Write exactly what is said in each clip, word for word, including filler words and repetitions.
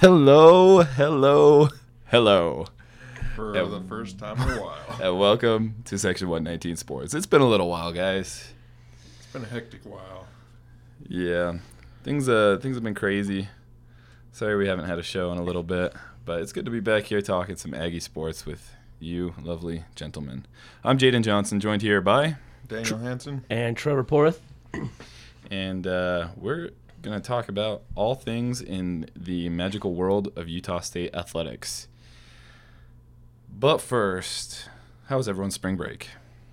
Hello, hello, hello. For and, the first time in a while. And welcome to Section one nineteen Sports. It's been a little while, guys. It's been a hectic while. Yeah, things uh things have been crazy. Sorry we haven't had a show in a little bit, but it's good to be back here talking some Aggie sports with you lovely gentlemen. I'm Jaden Johnson, joined here by Daniel Hansen. And Trevor Porth. And uh, we're going to talk about all things in the magical world of Utah State athletics. But first, how was everyone's spring break?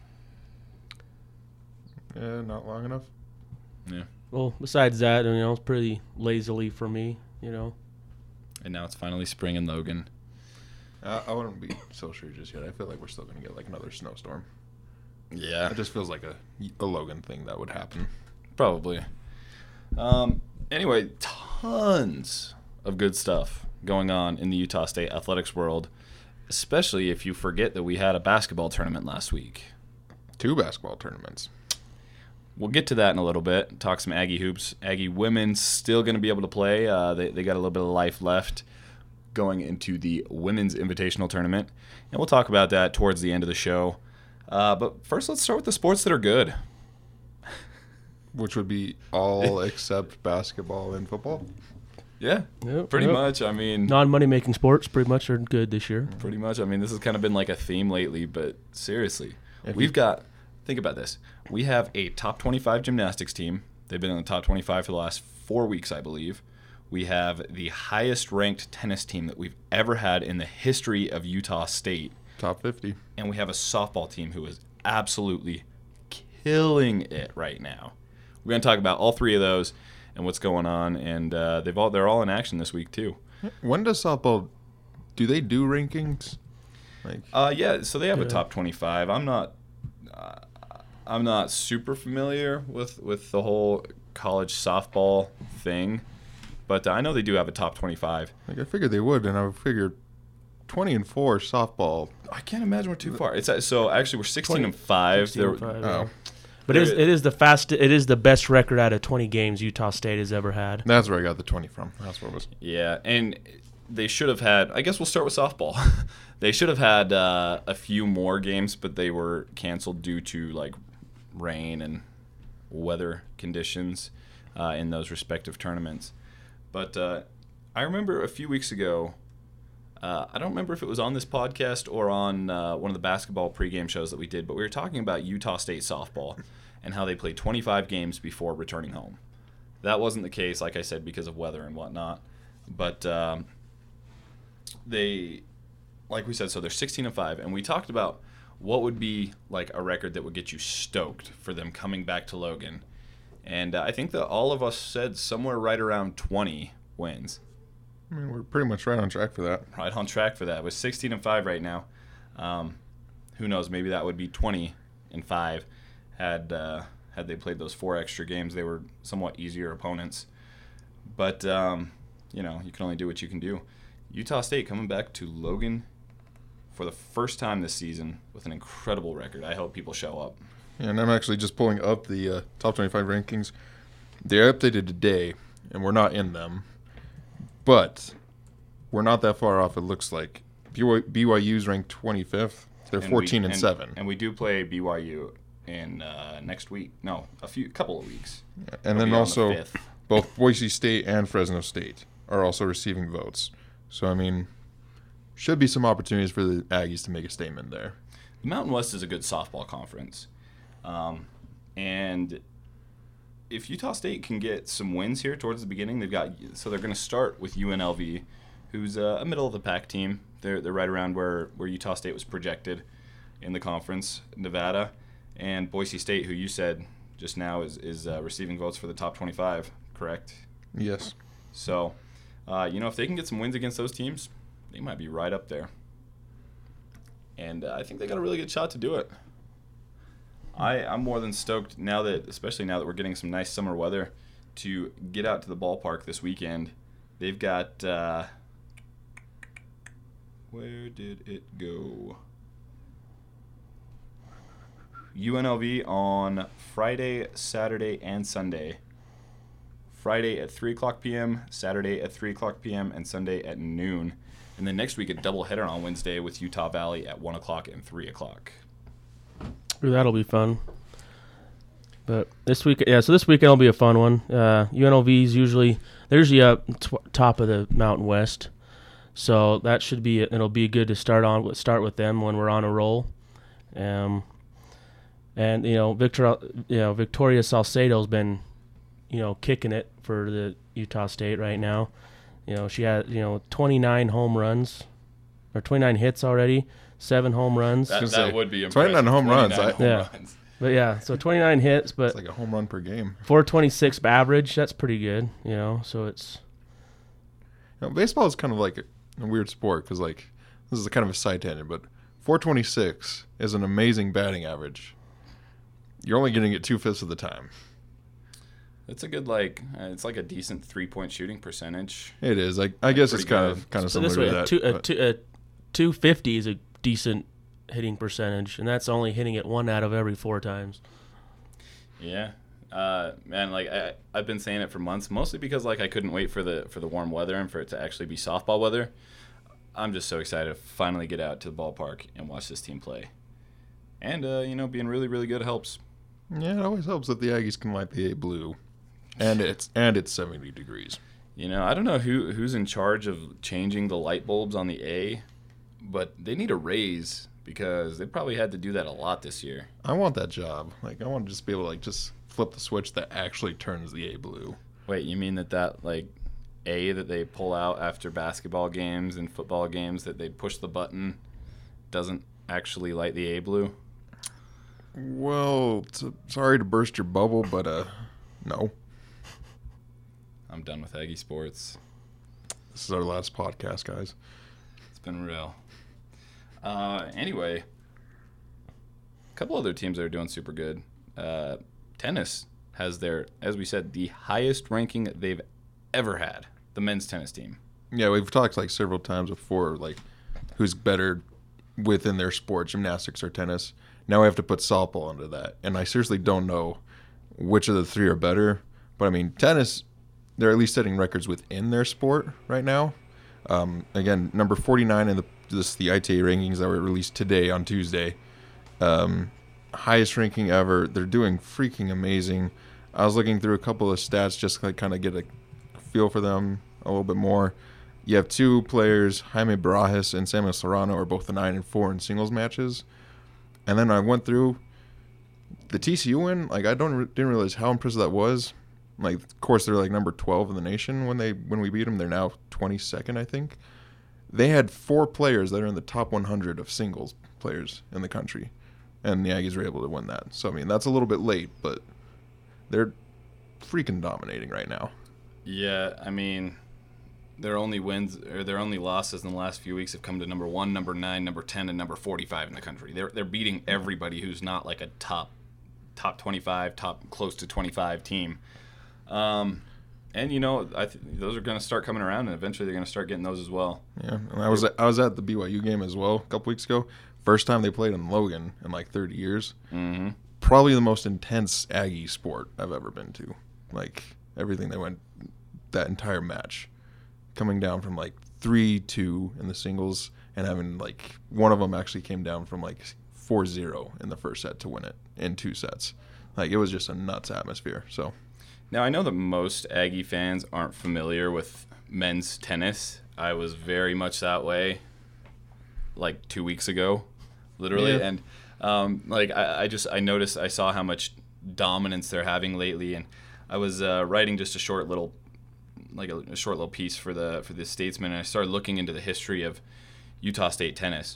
Yeah, not long enough. Yeah. Well, besides that, you know, it's pretty lazily for me, you know. And now it's finally spring in Logan. Uh, I wouldn't be so sure just yet. I feel like we're still going to get like another snowstorm. Yeah. It just feels like a, a Logan thing that would happen. Probably. Um, anyway, tons of good stuff going on in the Utah State athletics world, especially if you forget that we had a basketball tournament last week. Two basketball tournaments. We'll get to that in a little bit, talk some Aggie hoops. Aggie women still going to be able to play. Uh, they, they got a little bit of life left going into the Women's Invitational Tournament, and we'll talk about that towards the end of the show. Uh, but first, let's start with the sports that are good. Which would be all except basketball and football. Yeah, Yep, pretty yep. much. I mean, Non-money making sports pretty much are good this year. pretty much. I mean, this has kind of been like a theme lately, but seriously, If we've you- got, think about this. We have a top twenty-five gymnastics team. They've been in the top twenty-five for the last four weeks, I believe. We have the highest ranked tennis team that we've ever had in the history of Utah State. Top fifty. And we have a softball team who is absolutely killing it right now. We're going to talk about all three of those and what's going on, and uh, they've all they're all in action this week too. When does softball, do they do rankings? Like, Uh, yeah, so they have a Yeah. top twenty-five. I'm not, uh, I'm not super familiar with with the whole college softball thing, but I know they do have a top twenty-five. like I figured they would, and I figured twenty and four softball. I can't imagine we're too far. It's uh, so actually we're sixteen and five. sixteen and They're- five, Oh, yeah. But it is, There- it is the fast. It is the best record out of twenty games Utah State has ever had. that's where I got the twenty from. That's what it was. Yeah, and they should have had. I guess we'll start with softball. They should have had uh, a few more games, but they were canceled due to like rain and weather conditions uh, in those respective tournaments. But uh, I remember a few weeks ago. Uh, I don't remember if it was on this podcast or on uh, one of the basketball pregame shows that we did, but we were talking about Utah State softball and how they played twenty-five games before returning home. That wasn't the case, like I said, because of weather and whatnot. But um, they, like we said, so they're sixteen and five, and we talked about what would be like a record that would get you stoked for them coming back to Logan. And uh, I think that all of us said somewhere right around twenty wins. I mean, we're pretty much right on track for that. Right on track for that. With sixteen and five right now. Um, who knows? Maybe that would be twenty and five had uh, had they played those four extra games. They were somewhat easier opponents. But um, you know, you can only do what you can do. Utah State coming back to Logan for the first time this season with an incredible record. I hope people show up. And I'm actually just pulling up the uh, top twenty-five rankings. They're updated today, and we're not in them. But we're not that far off, it looks like. B Y U's ranked twenty-fifth. They're And fourteen we, and seven. And we do play B Y U in uh, next week. No, a few couple of weeks. And It'll then be on the also, fifth. both Boise State and Fresno State are also receiving votes. So, I mean, should be some opportunities for the Aggies to make a statement there. The Mountain West is a good softball conference. Um, and if Utah State can get some wins here towards the beginning, they've got so they're going to start with U N L V, who's uh, a middle of the pack team. They're they're right around where, where Utah State was projected in the conference. Nevada and Boise State, who you said just now is is uh, receiving votes for the top twenty-five, correct? Yes. So, uh, you know, if they can get some wins against those teams, they might be right up there. And uh, I think they got a really good shot to do it. I, I'm more than stoked now that, especially now that we're getting some nice summer weather, to get out to the ballpark this weekend. They've got, uh, where did it go? U N L V on Friday, Saturday, and Sunday Friday at three o'clock p.m., Saturday at three o'clock p.m., and Sunday at noon. And then next week, a doubleheader on Wednesday with Utah Valley at one o'clock and three o'clock. Ooh, that'll be fun. But this week, yeah, so this weekend will be a fun one. Uh, U N L V's usually, they're usually up t- top of the Mountain West. So that should be, it'll be good to start on, start with them when we're on a roll. Um, and, you know, Victor, you know, Victoria Salcedo's been, you know, kicking it for the Utah State right now. You know, she had, you know, twenty-nine home runs, or twenty-nine hits already, seven home runs. That, Gonna that say, would be impressive. twenty-nine home runs. I- home Yeah. runs. But yeah, so twenty-nine hits, but It's like a home run per game. four twenty-six average, that's pretty good, you know, so it's... You know, baseball is kind of like a, a weird sport because, like, this is a kind of a side tangent, but four twenty-six is an amazing batting average. You're only getting it two-fifths of the time. It's a good, like, uh, it's like a decent three-point shooting percentage. It is. Like, I guess it's Pretty kind good. of kind of So similar this way, to a, that. two, a, but- two, a two fifty is a decent hitting percentage, and that's only hitting it one out of every four times. Yeah. Uh, man, like, I, I've been saying it for months, mostly because, like, I couldn't wait for the for the warm weather and for it to actually be softball weather. I'm just so excited to finally get out to the ballpark and watch this team play. And, uh, you know, being really, really good helps. Yeah, it always helps that the Aggies can light the A blue, and it's and it's seventy degrees. You know, I don't know who who's in charge of changing the light bulbs on the A, but they need a raise because they probably had to do that a lot this year. I want that job. Like, I want to just be able to like just flip the switch that actually turns the A blue. Wait, you mean that that like A that they pull out after basketball games and football games that they push the button doesn't actually light the A blue? Well, t- sorry to burst your bubble, but uh, no. I'm done with Aggie sports. This is our last podcast, guys. It's been real. Uh, anyway, a couple other teams that are doing super good. Uh, tennis has their, as we said, the highest ranking they've ever had. The men's tennis team. Yeah, we've talked like several times before, like who's better within their sport, gymnastics or tennis. Now we have to put softball under that, and I seriously don't know which of the three are better. But I mean, tennis, they're at least setting records within their sport right now. Um, again, number forty-nine in the this the I T A rankings that were released today on Tuesday. Um, highest ranking ever. They're doing freaking amazing. I was looking through a couple of stats just to like, kind of get a feel for them a little bit more. You have two players, Jaime Barajas and Samuel Serrano, are both the nine and four in singles matches. And then I went through the T C U win. Like I don't re- didn't realize how impressive that was. Like of course they're like number twelve in the nation when they when we beat them. They're now twenty-second, I think. They had four players that are in the top one hundred of singles players in the country, and the Aggies were able to win that. So I mean that's a little bit late, but they're freaking dominating right now. Yeah, I mean, their only wins or their only losses in the last few weeks have come to number one, number nine, number ten, and number forty-five in the country. They're they're beating everybody who's not like a top top twenty-five, top close to twenty-five team. Um, and you know, I th- those are going to start coming around, and eventually they're going to start getting those as well. Yeah, and I was I was at the B Y U game as well a couple weeks ago. First time they played in Logan in like thirty years. Mm-hmm. Probably the most intense Aggie sport I've ever been to. Like everything they went that entire match, coming down from like three two in the singles and having like one of them actually came down from like four zero in the first set to win it in two sets. Like it was just a nuts atmosphere. So Now, I know that most Aggie fans aren't familiar with men's tennis. I was very much that way like two weeks ago, literally. Yeah. And um, like I, I just I noticed I saw how much dominance they're having lately, and I was uh, writing just a short little like a, a short little piece for the for the Statesman, and I started looking into the history of Utah State tennis.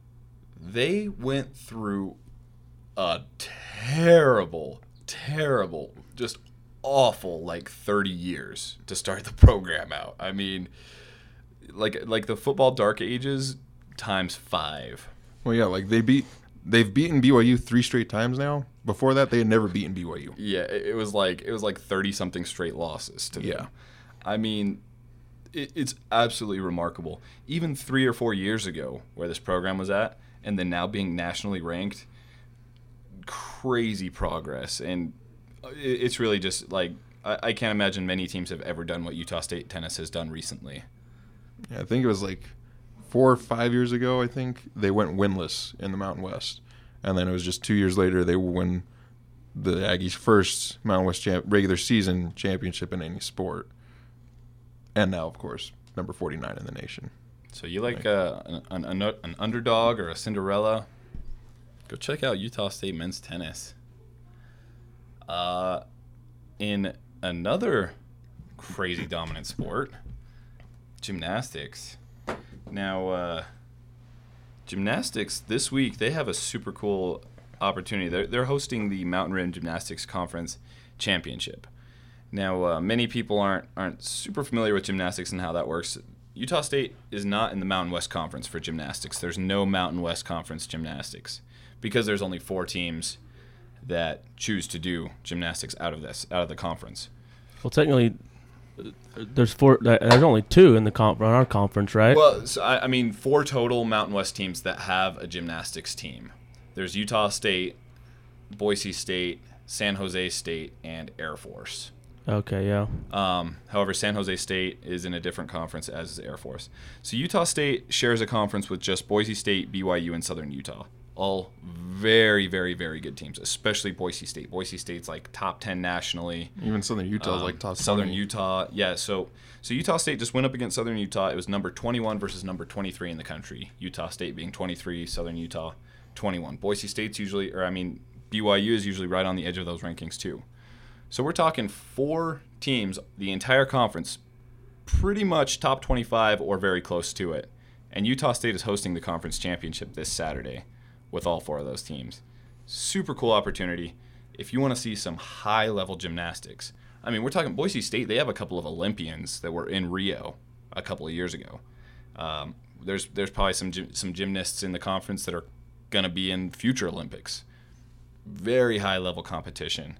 They went through a terrible, terrible, just awful like thirty years to start the program out. I mean, like like the football dark ages times five. well yeah, like they beat they've beaten B Y U three straight times now. Before that they had never beaten B Y U. Yeah, it, it was like it was like thirty something straight losses to them. Yeah. I mean, it, it's absolutely remarkable. Even three or four years ago, where this program was at, and then now being nationally ranked, crazy progress. And it, it's really just like I, I can't imagine many teams have ever done what Utah State tennis has done recently. Yeah, I think it was like four or five years ago, I think, they went winless in the Mountain West. And then it was just two years later they would win the Aggies' first Mountain West champ- regular season championship in any sport. And now, of course, number forty-nine in the nation. So you like uh, an, an, an underdog or a Cinderella? Go check out Utah State men's tennis. Uh, in another crazy dominant sport, gymnastics. Now, uh, gymnastics this week, they have a super cool opportunity. They're, they're hosting the Mountain Rim Gymnastics Conference Championship. Now, uh, many people aren't aren't super familiar with gymnastics and how that works. Utah State is not in the Mountain West Conference for gymnastics. There's no Mountain West Conference gymnastics because there's only four teams that choose to do gymnastics out of this, out of the conference. Well, technically, uh, there's four. uh, There's only two in the con- on our conference, right? Well, so I, I mean, four total Mountain West teams that have a gymnastics team. There's Utah State, Boise State, San Jose State, and Air Force. Okay, yeah. Um, however, San Jose State is in a different conference, as is Air Force. So Utah State shares a conference with just Boise State, B Y U, and Southern Utah. All very, very, very good teams, especially Boise State. Boise State's like top ten nationally. Even Southern Utah's Um, like top Southern twenty. Utah, yeah. So, so Utah State just went up against Southern Utah. It was number twenty-one versus number twenty-three in the country. Utah State being twenty-three, Southern Utah twenty-one. Boise State's usually, or I mean, B Y U is usually right on the edge of those rankings too. So we're talking four teams, the entire conference, pretty much top twenty-five or very close to it. And Utah State is hosting the conference championship this Saturday with all four of those teams. Super cool opportunity. If you want to see some high-level gymnastics, I mean, we're talking Boise State. They have a couple of Olympians that were in Rio a couple of years ago. Um, there's there's probably some gy- some gymnasts in the conference that are going to be in future Olympics. Very high-level competition.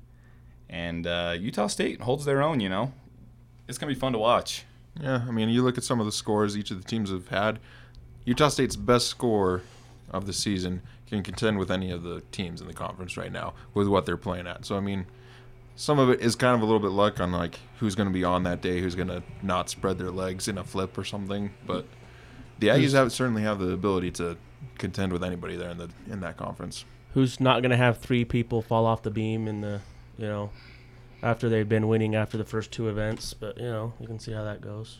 And uh, Utah State holds their own, you know. It's going to be fun to watch. Yeah, I mean, you look at some of the scores each of the teams have had. Utah State's best score of the season can contend with any of the teams in the conference right now with what they're playing at. So, I mean, some of it is kind of a little bit luck on, like, who's going to be on that day, who's going to not spread their legs in a flip or something. But the Aggies have, certainly have the ability to contend with anybody there in the in that conference. Who's not going to have three people fall off the beam in the, you know, after they've been winning after the first two events? But, you know, you can see how that goes.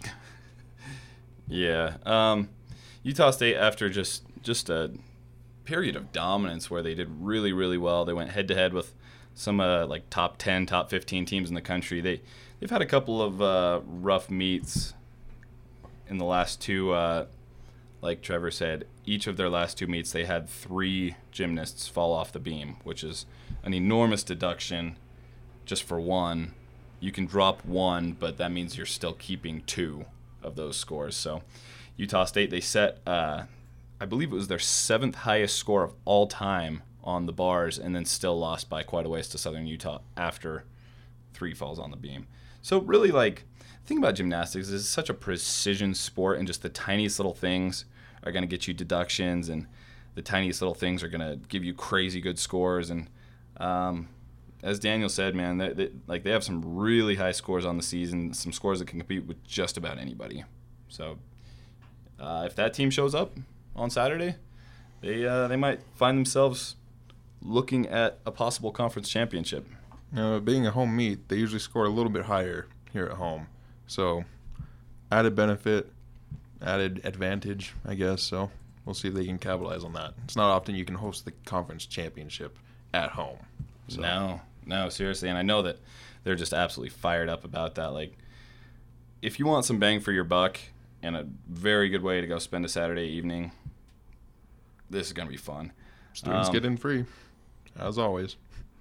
Yeah. Um, Utah State, after just just a period of dominance where they did really, really well, they went head-to-head with some uh, like top ten, top fifteen teams in the country. They, they've had a couple of uh, rough meets in the last two, uh, like Trevor said. Each of their last two meets, they had three gymnasts fall off the beam, which is an enormous deduction just for one. You can drop one, but that means you're still keeping two of those scores. So Utah State, they set, uh, I believe it was their seventh highest score of all time on the bars, and then still lost by quite a ways to Southern Utah after three falls on the beam. So really, like, the thing about gymnastics is it's such a precision sport, and just the tiniest little things are going to get you deductions, and the tiniest little things are going to give you crazy good scores. And um, as Daniel said, man, they, they, like they have some really high scores on the season, some scores that can compete with just about anybody. So uh, if that team shows up on Saturday, they uh, they might find themselves looking at a possible conference championship. Now, being a home meet, they usually score a little bit higher here at home. So added benefit, added advantage, I guess. So we'll see if they can capitalize on that. It's not often you can host the conference championship at home. So. No, no, seriously. And I know that they're just absolutely fired up about that. Like, if you want some bang for your buck and a very good way to go spend a Saturday evening, this is going to be fun. Students Um, get in free, as always.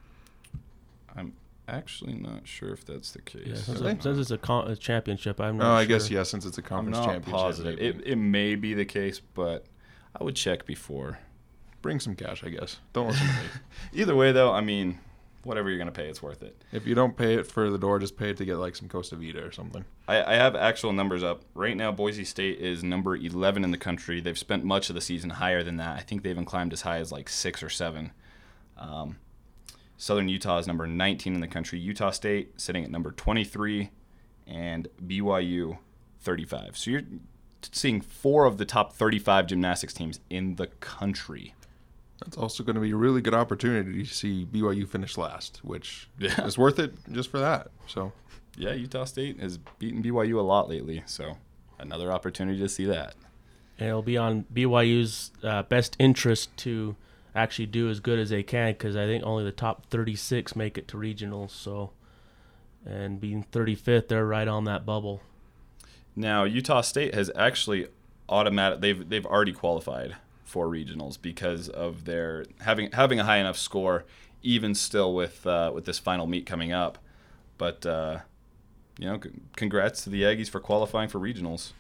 I'm actually not sure if that's the case. Yeah, since, Are it, they? since it's a, con- a championship, I'm not Oh, sure. I guess, yeah, since it's a I'm conference not championship. positive. maybe. It, it may be the case, but I would check before. Bring some cash, I guess. Don't listen to me. Either way, though, I mean, whatever you're going to pay, it's worth it. If you don't pay it for the door, just pay it to get like some Costa Vida or something. I, I have actual numbers up. Right now, Boise State is number eleven in the country. They've spent much of the season higher than that. I think they even climbed as high as like six or seven. Um, Southern Utah is number nineteen in the country. Utah State sitting at number twenty-three, and B Y U thirty-five. So you're seeing four of the top thirty-five gymnastics teams in the country. That's also going to be a really good opportunity to see B Y U finish last, which Yeah. is worth it just for that. So, Yeah, Utah State has beaten B Y U a lot lately, so another opportunity to see that. And it'll be on B Y U's uh, best interest to actually do as good as they can, because I think only the top thirty-six make it to regionals. So, and being thirty-fifth, they're right on that bubble. Now, Utah State has actually automatic they've they've already qualified for regionals because of their having having a high enough score, even still with uh, with this final meet coming up. But uh, you know, c- congrats to the Aggies for qualifying for regionals.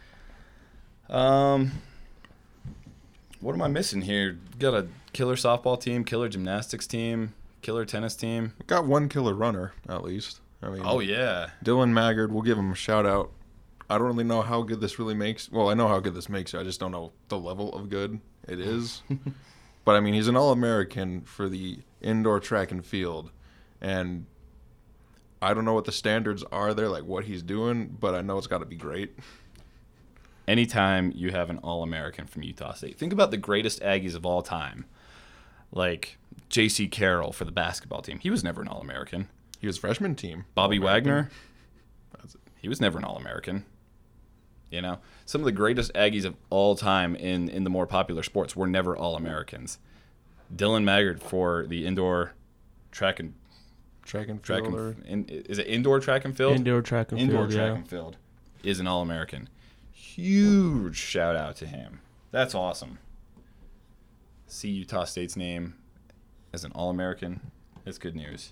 Um, what am I missing here? Got a killer softball team, killer gymnastics team, killer tennis team. got one killer runner, at least. I mean, Oh yeah, Dylan Maggard, we'll give him a shout out. I don't really know how good this really makes. Well, I know how good this makes it. I just don't know the level of good it is. But I mean, he's an All-American for the indoor track and field, and I don't know what the standards are there, like what he's doing, but I know it's got to be great. anytime you have an All-American from Utah State, think about the greatest Aggies of all time, like J C Carroll for the basketball team. He was never an All-American. He was freshman team. Bobby All-American. Wagner, That's it. he was never an All-American. You know, some of the greatest Aggies of all time in, in the more popular sports were never All-Americans. Dylan Maggard for the indoor track and Track and track field. or- and in, is it indoor track and field? Indoor track and Indoor field, track yeah. and field is an All-American. Huge shout out to him. That's awesome. See Utah State's name as an All-American. That's good news.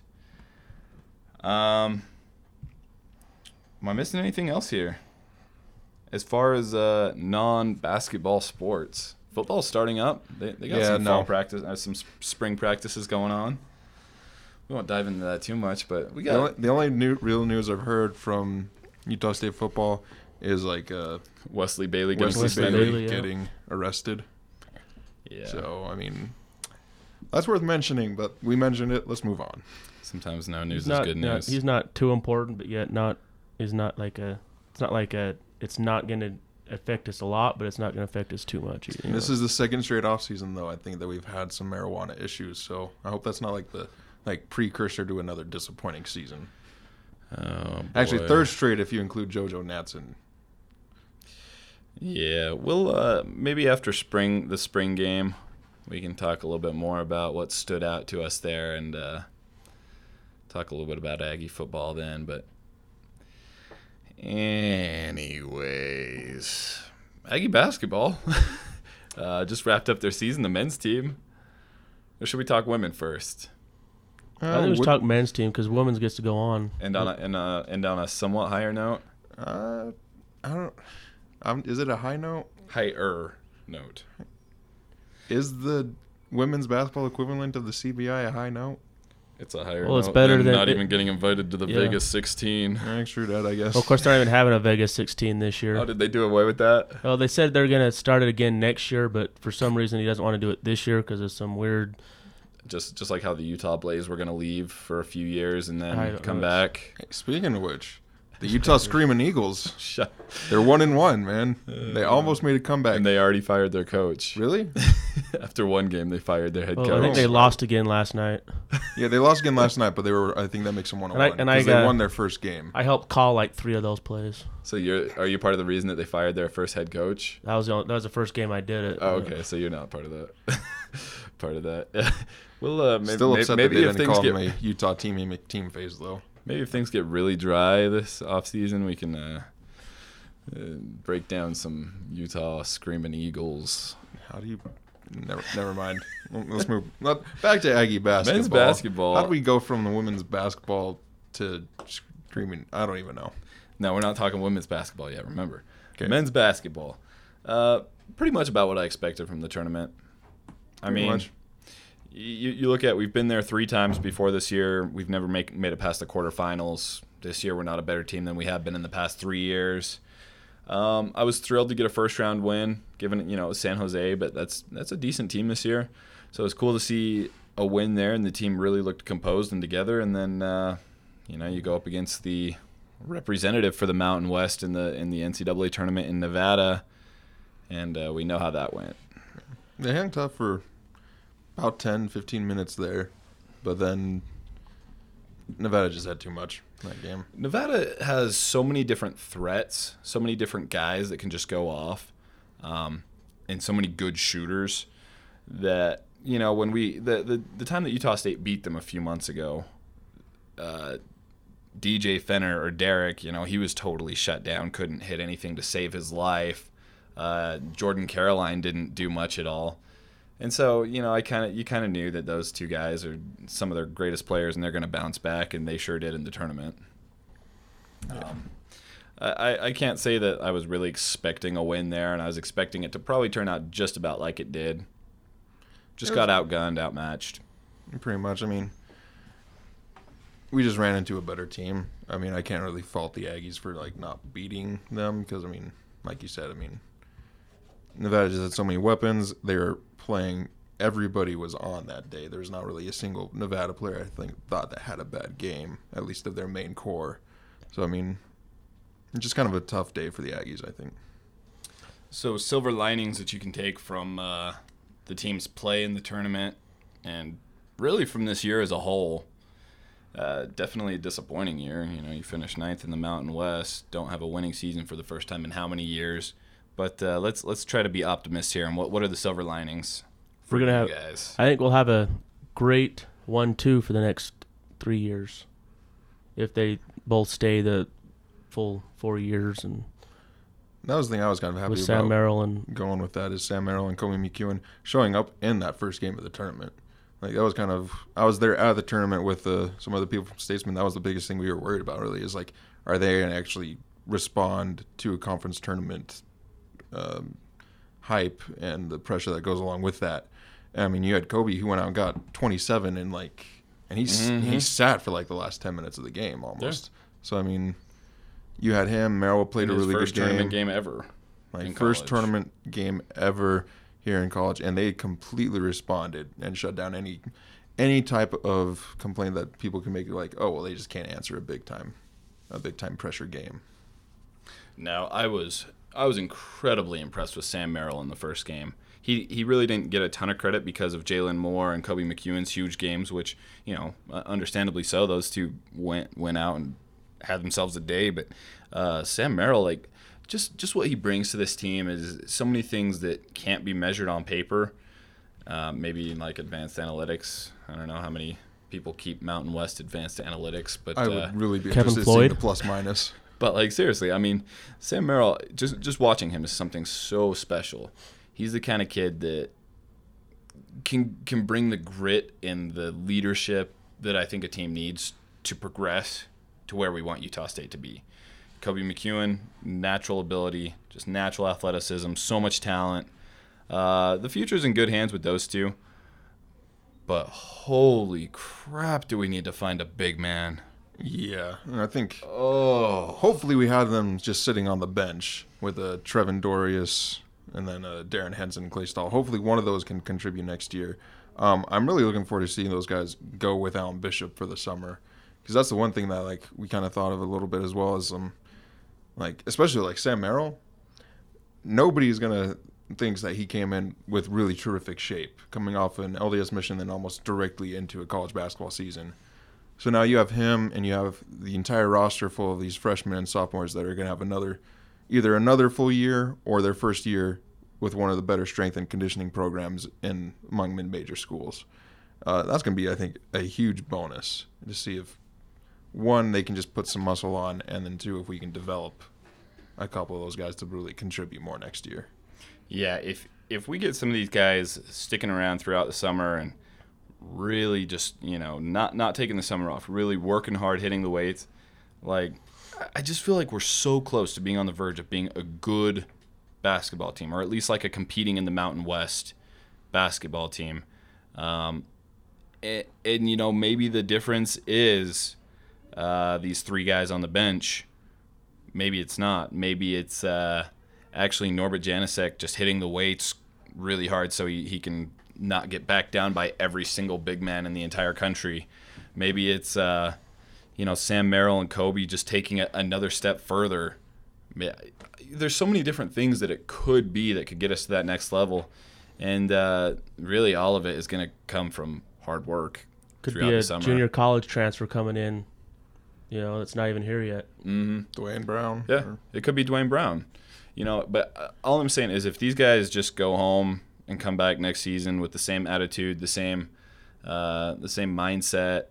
Um, am I missing anything else here? As far as uh, non-basketball sports, football's starting up. They, they got Yeah, some no. fall practice, uh, some s- spring practices going on. We won't dive into that too much, but we The got only, the only new, real news I've heard from Utah State football is like uh, Wesley Bailey getting Wesley Wesley Bailey Bailey, yeah. getting arrested. Yeah. So, I mean, that's worth mentioning, but we mentioned it. Let's move on. Sometimes no news He's not, is good not- news. he's not too important, but yet not is not like a. It's not like a. It's not going to affect us a lot, but it's not going to affect us too much. You And this know? is the second straight off season, though. I think that we've had some marijuana issues, so I hope that's not like the like precursor to another disappointing season. Oh, Actually, boy. third straight if you include JoJo Natson. Yeah, we'll uh, maybe after spring, the spring game, we can talk a little bit more about what stood out to us there, and uh, talk a little bit about Aggie football then. But anyways, Aggie basketball uh, just wrapped up their season. The men's team. Or should we talk women first? I think we Uh, should talk men's team because women's gets to go on. And on a, and uh and on a somewhat higher note, uh, I don't. Um, is it a high note? higher note. Is the women's basketball equivalent of the C B I a high note? It's a higher Well, it's note better than than- not it- even getting invited to the Yeah. Vegas sixteen. Eh, true that, I guess. Well, of course, they're not even having a Vegas sixteen this year. Oh, did they do away with that? Well, they said they're going to start it again next year, but for some reason he doesn't want to do it this year because of some weird. Just just like how the Utah Blaze were going to leave for a few years and I then don't come know. back. Hey, speaking of which, the Utah Screaming Eagles, Shut. they're one and one, man. They almost made a comeback. And they already fired their coach. Really? After one game, they fired their head Well, coach. I think they lost again last night. Yeah, they lost again last night, but they were. I think that makes them one and And I- one and I because they got- won their first game. I helped call like three of those plays. So you're are you part of the reason that they fired their first head coach? That was the only, that was the first game I did it. Oh, okay. So you're not part of that. part of that. well, uh, maybe, Still maybe, upset maybe that they if didn't things call get them a Utah team team phase though. maybe if things get really dry this off season, we can uh, uh, break down some Utah Screaming Eagles. How do you? Never, never mind. Let's move. Let- Back to Aggie basketball. Men's basketball. How do we go from the women's basketball to screaming? I don't even know. No, we're not talking women's basketball yet. Remember, Okay. men's basketball. Uh, pretty much about what I expected from the tournament. I Pretty mean, much. you you look at we've been there three times before this year. We've never make made it past the quarterfinals. This year, we're not a better team than we have been in the past three years. Um, I was thrilled to get a first round win, given you know it was San Jose, but that's that's a decent team this year. So it's cool to see a win there, and the team really looked composed and together. And then, uh, you know, you go up against the representative for the Mountain West in the in the N C double A tournament in Nevada, and uh, we know how that went. They hung tough for about ten, fifteen minutes there, but then Nevada just had too much in that game. Nevada has so many different threats, so many different guys that can just go off, um, and so many good shooters that, you know, when we the, the, the time that Utah State beat them a few months ago, uh, D J Fenner or Derek, you know, he was totally shut down, couldn't hit anything to save his life. Uh, Jordan Caroline didn't do much at all. And so, you know, I kind of you kind of knew that those two guys are some of their greatest players, and they're going to bounce back, and they sure did in the tournament. Yeah. Um, I, I can't say that I was really expecting a win there, and I was expecting it to probably turn out just about like it did. Just It got was- outgunned, outmatched. Pretty much. I mean, we just ran into a better team. I mean, I can't really fault the Aggies for, like, not beating them because, I mean, like you said, I mean, Nevada just had so many weapons. They were playing – everybody was on that day. There's not really a single Nevada player, I think, thought that had a bad game, at least of their main core. So, I mean, just kind of a tough day for the Aggies, I think. So silver linings that you can take from uh, the team's play in the tournament and really from this year as a whole. Uh, definitely a disappointing year. You know, you finished ninth in the Mountain West, don't have a winning season for the first time in how many years. But uh, let's let's try to be optimists here. And what, what are the silver linings for We're gonna you have. guys? I think we'll have a great one-two for the next three years, if they both stay the full four years. And That was the thing I was kind of happy with about. Sam Merrill and Going with that is Sam Merrill and Kobe McEwen showing up in that first game of the tournament. Like, that was kind of, I was there at the tournament with uh, some other people from Statesman. That was the biggest thing we were worried about, really, is like, are they going to actually respond to a conference tournament um, hype and the pressure that goes along with that? And, I mean, you had Kobe who went out and got twenty-seven and like, and he's Mhm. he sat for like the last ten minutes of the game almost. So I mean, you had him. Merrill played a His really first good game. tournament game ever. Like, in first college. tournament game ever here in college, and they completely responded and shut down any any type of complaint that people can make, like, oh, well, they just can't answer a big time a big time pressure game. No, I was I was incredibly impressed with Sam Merrill in the first game. He he really didn't get a ton of credit because of Jalen Moore and Kobe McEwen's huge games, which, you know, uh, understandably so. Those two went went out and had themselves a day. But uh, Sam Merrill, like, just just what he brings to this team is so many things that can't be measured on paper. Uh, maybe in like advanced analytics. I don't know how many people keep Mountain West advanced analytics, but I uh, would really be Kevin interested in Floyd? seeing the plus minus. But, like, seriously, I mean, Sam Merrill, just just watching him is something so special. He's the kind of kid that can can bring the grit and the leadership that I think a team needs to progress to where we want Utah State to be. Kobe McEwen, natural ability, just natural athleticism, so much talent. Uh, the future's in good hands with those two. But holy crap, do we need to find a big man. Yeah, and I think Oh. hopefully we have them just sitting on the bench with uh, Trevin Dorius and then uh, Darren Henson and Clay Stahl. Hopefully one of those can contribute next year. Um, I'm really looking forward to seeing those guys go with Alan Bishop for the summer, because that's the one thing that, like, we kind of thought of a little bit, as well as um, like, especially like Sam Merrill. Nobody's gonna thinks that he came in with really terrific shape, coming off an L D S mission, then almost directly into a college basketball season. So now you have him, and you have the entire roster full of these freshmen and sophomores that are going to have another, either another full year or their first year with one of the better strength and conditioning programs in among mid-major schools. Uh, that's going to be, I think, a huge bonus to see if, one, they can just put some muscle on, and then two, if we can develop a couple of those guys to really contribute more next year. Yeah, if if we get some of these guys sticking around throughout the summer and really just, you know, not not taking the summer off, really working hard, hitting the weights, like, I just feel like we're so close to being on the verge of being a good basketball team, or at least like a competing in the Mountain West basketball team. Um, and, and you know, maybe the difference is uh, these three guys on the bench. Maybe it's not. Maybe it's uh, actually Norbert Janicek just hitting the weights really hard so he, he can not get backed down by every single big man in the entire country. Maybe it's, uh, you know, Sam Merrill and Kobe just taking a, another step further. There's so many different things that it could be that could get us to that next level. And uh, really all of it is going to come from hard work. Could be a junior college transfer coming in, you know, that's not even here yet. Mm-hmm. Dwayne Brown. Yeah, or... it could be Dwayne Brown. You know, but all I'm saying is if these guys just go home and come back next season with the same attitude, the same, uh, the same mindset,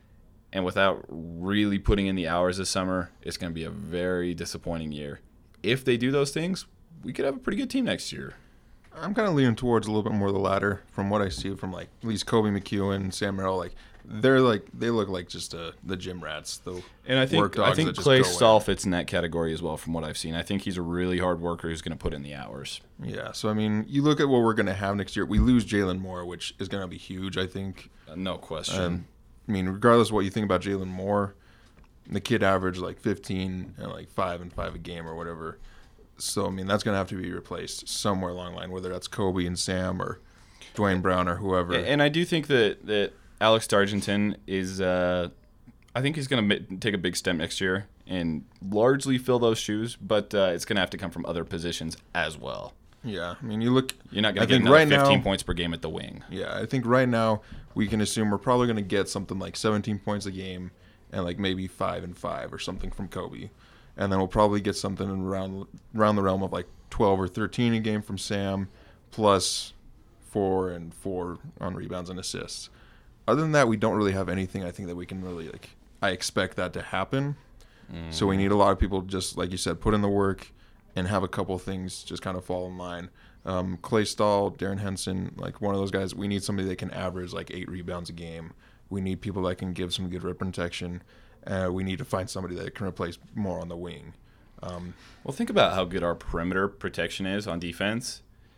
and without really putting in the hours this summer, it's going to be a very disappointing year. If they do those things, we could have a pretty good team next year. I'm kind of leaning towards a little bit more the latter from what I see from, like, at least Kobe McEwen, Sam Merrill. Like, they're like they look like just uh, the gym rats. The and I think work dogs I think that just Clay go Stahl in. fits in that category as well from what I've seen. I think he's a really hard worker who's going to put in the hours. Yeah, so, I mean, you look at what we're going to have next year. We lose Jalen Moore, which is going to be huge, I think. Uh, no question. Um, I mean, regardless of what you think about Jalen Moore, the kid averaged like fifteen and like five and five a game or whatever. So, I mean, that's going to have to be replaced somewhere along the line, whether that's Kobe and Sam or Dwayne Brown or whoever. And I do think that, that Alex Dargington is, uh, I think he's going to take a big step next year and largely fill those shoes, but uh, it's going to have to come from other positions as well. Yeah, I mean, you look. You're not going I to get think another right fifteen now, points per game at the wing. Yeah, I think right now we can assume we're probably going to get something like seventeen points a game and like maybe five and five or something from Kobe. And then we'll probably get something around around the realm of like twelve or thirteen a game from Sam, plus four and four on rebounds and assists. Other than that, we don't really have anything I think that we can really, like, I expect that to happen. Mm. So we need a lot of people, just like you said, put in the work and have a couple things just kind of fall in line. Um, Clay Stahl, Darren Henson, like one of those guys, we need somebody that can average like eight rebounds a game. We need people that can give some good rim protection. Uh, we need to find somebody that can replace more on the wing. Um, well, think about how good our perimeter protection is on defense.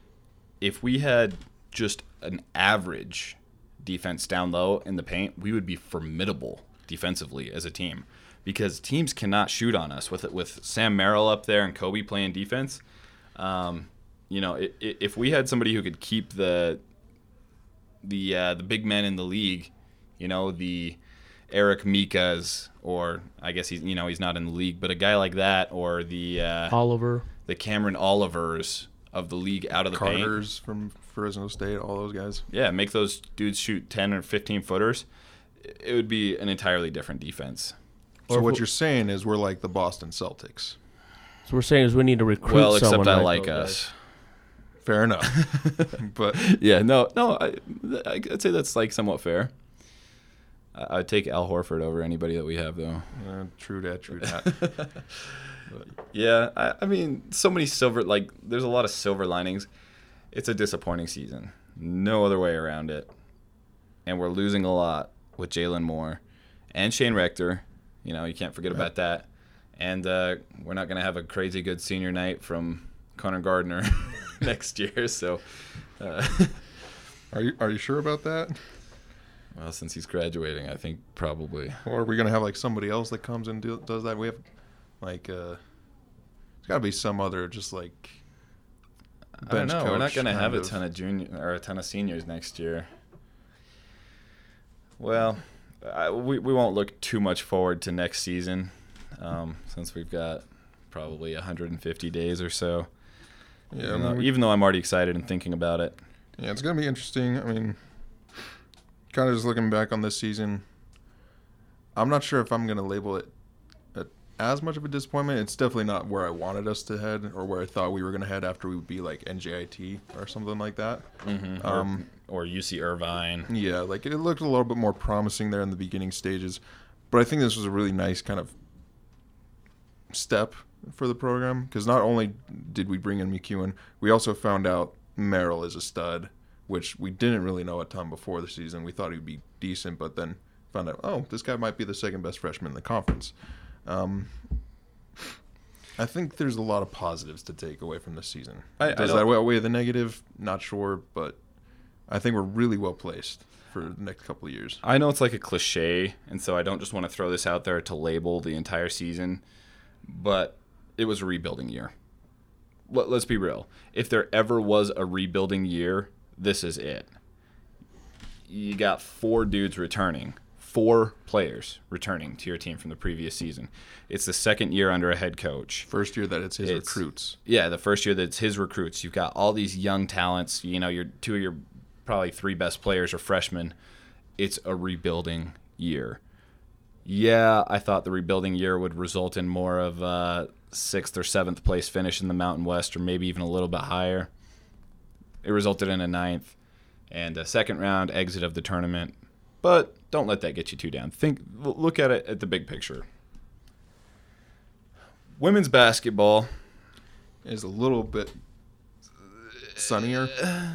If we had just an average defense down low in the paint, we would be formidable defensively as a team because teams cannot shoot on us. With with Sam Merrill up there and Kobe playing defense, um, you know, it, it, if we had somebody who could keep the the uh, the big men in the league, you know, the Eric Mikas, or I guess he's you know he's not in the league, but a guy like that, or the uh, Oliver, the Cameron Olivers of the league out of the paint. Carters from Fresno State, all those guys. Yeah, make those dudes shoot ten or fifteen footers. It would be an entirely different defense. So Or what if- you're saying is we're like the Boston Celtics. So we're saying is we need to recruit Well, except someone I like like those us. guys. Fair enough. But Yeah, no, no, I, I'd say that's like somewhat fair. I- I'd take Al Horford over anybody that we have, though. uh, true that, true that. Yeah, I, I mean, so many silver, like, there's a lot of silver linings. It's a disappointing season. No other way around it. And we're losing a lot with Jalen Moore and Shane Rector. You know, you can't forget Yeah. about that. And uh, we're not going to have a crazy good senior night from Connor Gardner next year. So, uh, Are you are you sure about that? well, since he's graduating, I think probably. Or are we gonna have like somebody else that comes and do, does that? We have like uh, there's got to be some other just like I don't bench know. We're not coach going to kind have a of- ton of junior or a ton of seniors next year. Well, I, we we won't look too much forward to next season, um, since we've got probably one hundred fifty days or so. Yeah, even, I though, mean, we- even though I'm already excited and thinking about it. yeah, it's gonna be interesting. I mean, kind of just looking back on this season, I'm not sure if I'm gonna label it a, as much of a disappointment. It's definitely not where I wanted us to head or where I thought we were gonna head after we would be like N J I T or something like that. Mm-hmm. Um, or, or U C Irvine. Yeah, like it looked a little bit more promising there in the beginning stages, but I think this was a really nice kind of step for the program because not only did we bring in McEwen, we also found out Merrill is a stud, which we didn't really know a ton before the season. We thought he'd be decent, but then found out, oh, this guy might be the second best freshman in the conference. Um, I think there's a lot of positives to take away from this season. I- I Does don't- that outweigh the negative? Not sure, but I think we're really well placed for the next couple of years. I know it's like a cliche, and so I don't just want to throw this out there to label the entire season, but it was a rebuilding year. Let, let's be real. If there ever was a rebuilding year, this is it. you got four dudes returning, four players returning to your team from the previous season. It's the second year under a head coach. First year that it's his It's- recruits. Yeah, the first year that it's his recruits. You've got all these young talents. You know, your two of your probably three best players are freshmen. It's a rebuilding year. Yeah, I thought the rebuilding year would result in more of a sixth or seventh place finish in the Mountain West, or maybe even a little bit higher. It resulted in a ninth and a second round exit of the tournament. But don't let that get you too down. Think, look at it at the big picture. Women's basketball Is a little bit sunnier.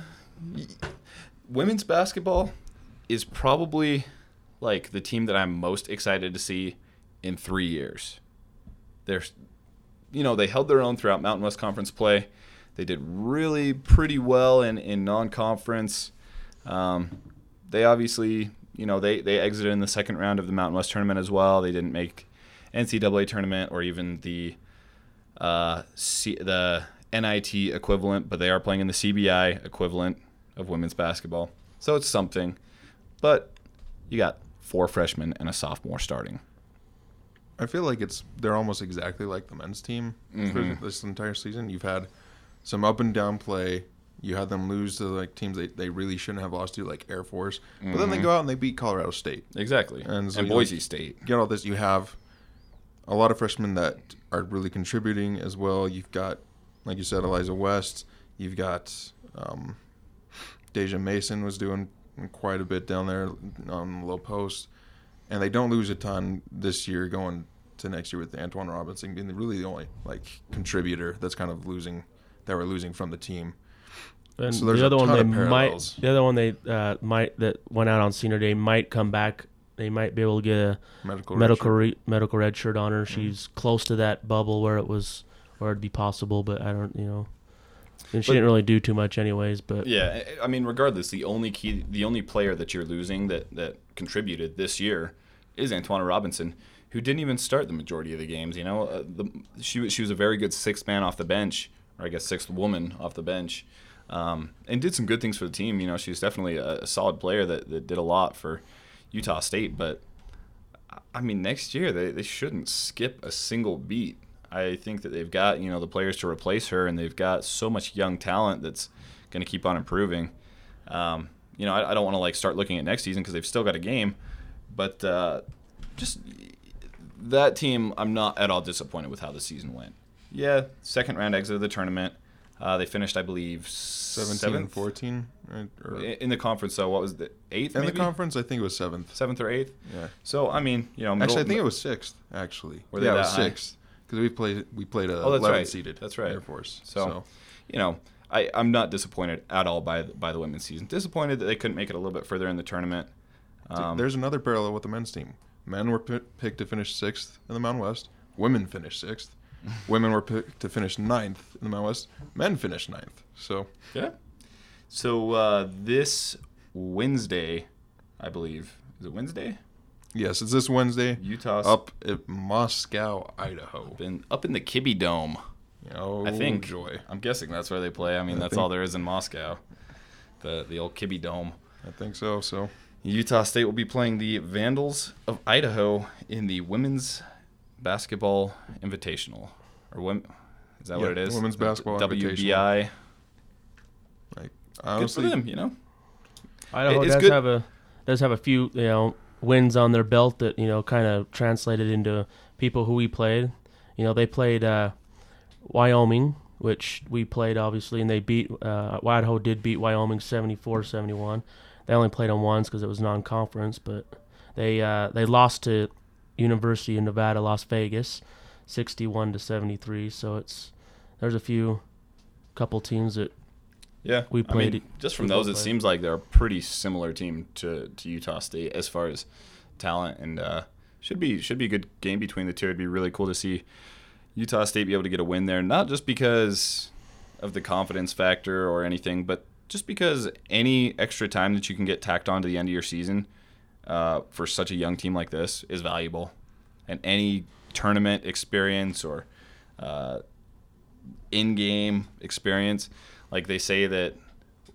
women's basketball is probably like the team that I'm most excited to see in three years. They're, you know, they held their own throughout Mountain West Conference play. They did really pretty well in, in non-conference. Um, they obviously, you know, they, they exited in the second round of the Mountain West tournament as well. They didn't make N C double A tournament or even the uh, C, the N I T equivalent, but they are playing in the C B I equivalent of women's basketball. So it's something. But you got four freshmen and a sophomore starting. I feel like it's they're almost exactly like the men's team Mhm. for this entire season. You've had some up and down play. You had them lose to like teams they, they really shouldn't have lost to, like Air Force. But then they Mhm. go out and they beat Colorado State. Exactly. And And, so you, Boise like, State. Get all this. You have a lot of freshmen that are really contributing as well. You've got, like you said, Eliza West. You've got um, Deja Mason was doing quite a bit down there on the low post. And they don't lose a ton this year going to next year with Antoine Robinson being really the only like contributor that's kind of losing that we're losing from the team. And So there's the a other one ton they of might, parallels. the other one they uh, might that went out on senior day might come back. They might be able to get a Medical medical redshirt. re, medical red shirt on her. She's close to that bubble where it was where it'd be possible, but I don't, you know. And she But- didn't really do too much anyways. But Yeah, I I mean, regardless, the only key, the only player that you're losing that, that contributed this year is Antoine Robinson, who didn't even start the majority of the games. You know, uh, the, she was she was a very good sixth man off the bench, or I guess sixth woman off the bench, um, and did some good things for the team. You know, she's definitely a, a solid player that, that did a lot for Utah State. But I mean, next year they, they shouldn't skip a single beat. I think that they've got, you know, the players to replace her, and they've got so much young talent that's going to keep on improving. Um, you know, I, I don't want to like start looking at next season because they've still got a game, but uh, just that team, I'm not at all disappointed with how the season went. Yeah, second round exit of the tournament. Uh, they finished, I believe, seventeen and seventh fourteen. Right? Or, in in the conference. So what was the eighth? in maybe the conference, I think it was seventh. seventh or eighth. Yeah. So I mean, you know, middle, Actually, I think it was sixth. Actually, Were they yeah, it that was high? sixth because we played we played a Oh, that's eleven right. seeded. That's right. Air Force. So, So, you know, I, I'm not disappointed at all by the, by the women's season. Disappointed that they couldn't make it a little bit further in the tournament. Um, there's another parallel with the men's team. Men were p- picked to finish sixth in the Mountain West. Women finished sixth. Women were picked to finish ninth in the Mountain West. Men finished ninth. So yeah. So uh, this Wednesday, I believe, is it Wednesday? yes, it's this Wednesday Utah's up at Moscow, Idaho. been up in the Kibbe Dome. Oh, I think. joy. I'm guessing that's where they play. I mean, I that's think- all there is in Moscow. The the old Kibbe Dome. I think so. So Utah State will be playing the Vandals of Idaho in the Women's Basketball Invitational. Or women, is that Yeah, what it is? Women's Basketball W B I. like Good for honestly, them, you know. Idaho It- it's does good- have a does have a few, you know, wins on their belt that, you know, kind of translated into people who we played. You know, they played uh, Wyoming, which we played obviously, and they beat uh, Idaho did beat Wyoming seventy-four seventy-one. They only played them once because it was non-conference, but they uh, they lost to University of Nevada, Las Vegas, sixty-one to seventy-three. So it's there's a few couple teams that Yeah, We I played mean, it- just from we those, both it played. seems like they're a pretty similar team to, to Utah State as far as talent, and uh, should be should be a good game between the two. It'd be really cool to see Utah State be able to get a win there, not just because of the confidence factor or anything, but just because any extra time that you can get tacked on to the end of your season uh, for such a young team like this is valuable, and any tournament experience or uh, in-game experience. Like they say that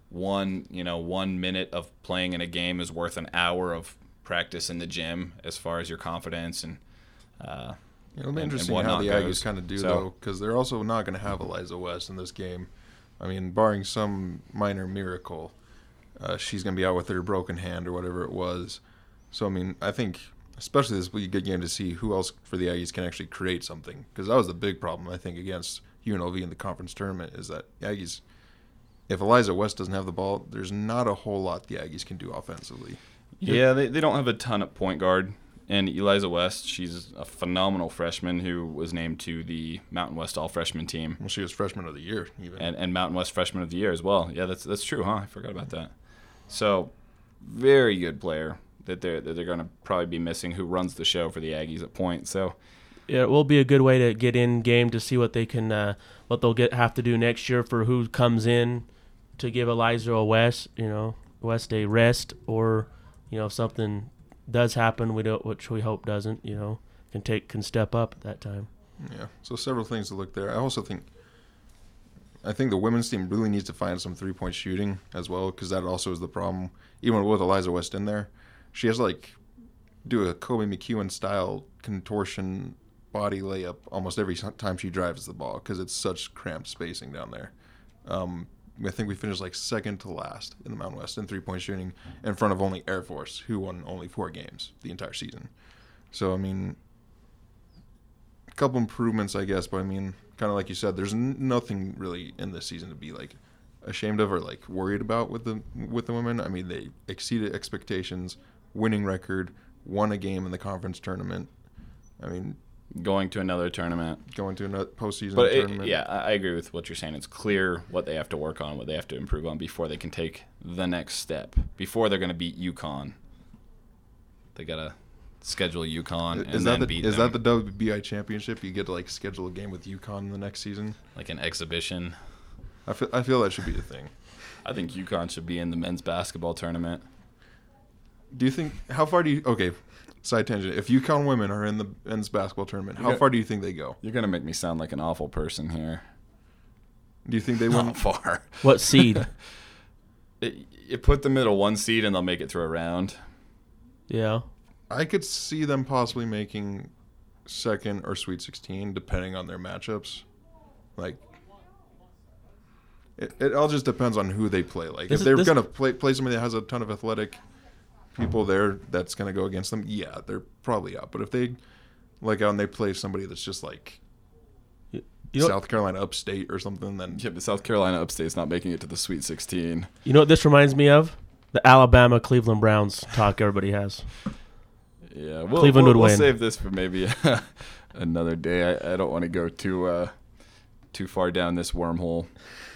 one you know one minute of playing in a game is worth an hour of practice in the gym as far as your confidence and. Uh, It'll be and- interesting and how whatnot the Aggies goes. kind of do, So- though, because they're also not going to have Eliza West in this game. I mean, barring some minor miracle, uh, she's going to be out with her broken hand or whatever it was. So, I mean, I think, especially this will be a good game to see who else for the Aggies can actually create something, because that was the big problem, I think, against U N L V in the conference tournament, is that the Aggies, if Eliza West doesn't have the ball, there's not a whole lot the Aggies can do offensively. Yeah, they, they don't have a ton at point guard. And Eliza West, she's a phenomenal freshman who was named to the Mountain West All-Freshman team. Well, she was freshman of the year, even. And, and Mountain West Freshman of the Year as well. Yeah, that's that's true, huh? I forgot about that. So, very good player that they're, that they're going to probably be missing who runs the show for the Aggies at point. So, Yeah, it will be a good way to get in game to see what they can, uh, what they'll get have to do next year for who comes in to give Eliza a West, you know, West a rest, or you know if something does happen, we don't, which we hope doesn't, you know, can take can step up at that time. Yeah, so several things to look there. I also think, I think the women's team really needs to find some three-point shooting as well, because that also is the problem. Even with Eliza West in there, she has to, like, do a Kobe McEwen style contortion body layup almost every time she drives the ball, because it's such cramped spacing down there. Um, I think we finished like second to last in the Mountain West in three-point shooting, in front of only Air Force, who won only four games the entire season. So, I mean, a couple improvements, I guess, but I mean, kind of like you said, there's n- nothing really in this season to be like ashamed of or like worried about with the with the women. I mean, they exceeded expectations, winning record, won a game in the conference tournament. I mean, going to another tournament. going to another postseason But it, tournament. yeah, I I agree with what you're saying. It's clear what they have to work on, what they have to improve on before they can take the next step. Before they're going to beat UConn, they got to schedule UConn and Is then that the beat is them that the W B I championship? You get to like schedule a game with UConn the next season. like an exhibition. I feel I feel that should be a thing. I think UConn should be in the men's basketball tournament. Do you think how far do you okay? Side tangent. If UConn women are in the men's basketball tournament, how Yeah. far do you think they go? You're going to make me sound like an awful person here. Do you think they win? Not far. What seed? It, you put them at a one seed and they'll make it through a round. Yeah. I could see them possibly making second or Sweet sixteen, depending on their matchups. Like, it, it all just depends on who they play. Like, This if is- they're this- gonna play play somebody that has a ton of athletic people there, that's gonna go against them. Yeah, they're probably out. But if they like out and they play somebody that's just like You know, South Carolina Upstate or something, then Yeah, but South Carolina Upstate's not making it to the Sweet sixteen. you know what this reminds me of? The Alabama Cleveland Browns talk everybody has. Yeah, we'll, Cleveland we'll, would we'll win. save this for maybe another day. I, I don't want to go too uh, too far down this wormhole.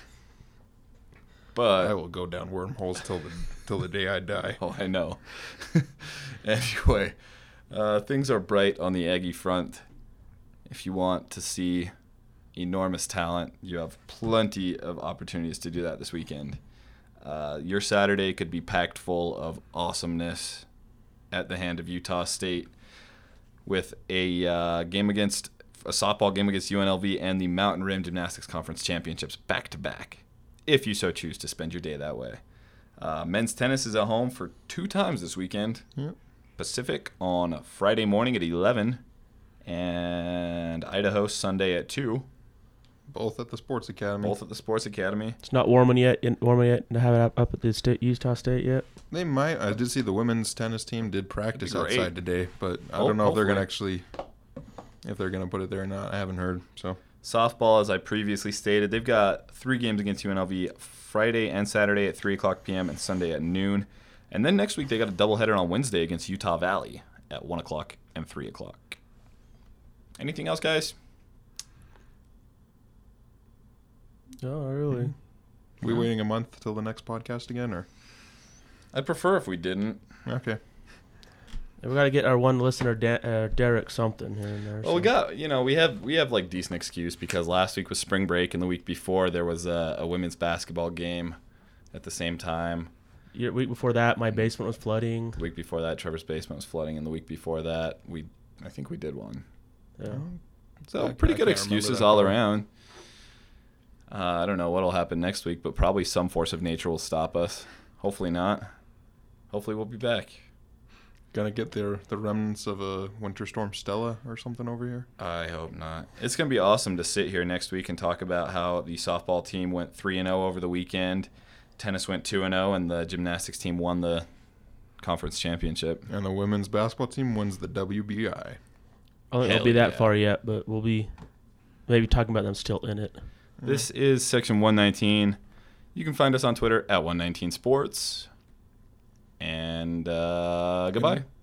But I will go down wormholes till the till the day I die. oh, I know. Anyway, uh, things are bright on the Aggie front. If you want to see enormous talent, you have plenty of opportunities to do that this weekend. Uh, your Saturday could be packed full of awesomeness at the hand of Utah State with a uh, game against a softball game against U N L V and the Mountain Rim Gymnastics Conference Championships back to back, if you so choose to spend your day that way. Uh, men's tennis is at home for two times this weekend. Yep. Pacific on Friday morning at eleven, and Idaho Sunday at two. Both at the Sports Academy. Both at the Sports Academy. It's not warm yet. In, warm yet to have it up, up at the state, Utah State yet. They might. I did see the women's tennis team did practice That'd be great. outside today, but I Ho- don't know if they're gonna hopefully. actually, if they're gonna put it there or not. I haven't heard. So Softball, as I previously stated, they've got three games against U N L V Friday and Saturday at three o'clock p.m. and Sunday at noon. And then next week they got a doubleheader on Wednesday against Utah Valley at one o'clock and three o'clock. Anything else, guys? Oh, really? we No. waiting a month till the next podcast again, or I'd prefer if we didn't. okay? We got to get our one listener, Da- uh, Derek, something here and there. Well, we so. got, you know, we have we have like decent excuse because last week was spring break and the week before there was a, a women's basketball game at the same time. Year, week before that, my basement was flooding. The week before that, Trevor's basement was flooding, and the week before that, we I think we did one. Yeah. So I- pretty I good can't remember excuses that all far. around. Uh, I don't know what'll happen next week, but probably some force of nature will stop us. Hopefully not. Hopefully we'll be back. Gonna get there the remnants of a winter storm Stella or something over here. I hope not. It's gonna be awesome to sit here next week and talk about how the softball team went three and zero over the weekend, tennis went two and zero, and the gymnastics team won the conference championship. And the women's basketball team wins the W B I. I don't think Hell it'll be that yeah. far yet, but we'll be maybe talking about them still in it. This is Section one nineteen. You can find us on Twitter at one nineteen sports. And uh, goodbye.